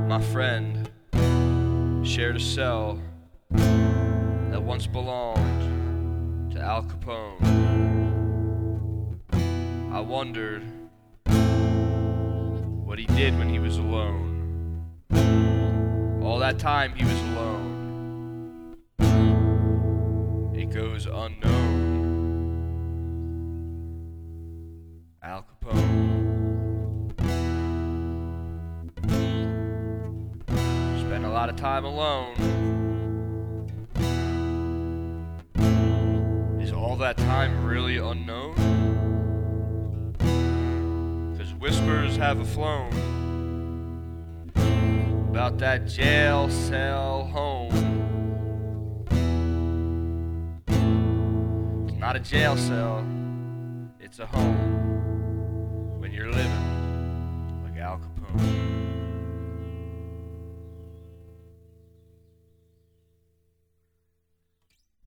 My friend shared a cell that once belonged to Al Capone. I wondered what he did when he was alone. All that time he was alone, it goes unknown. Al Capone spent a lot of time alone. Is all that time really unknown? 'Cause whispers have flown about that jail cell home. It's not a jail cell, it's a home when you're living like Al Capone.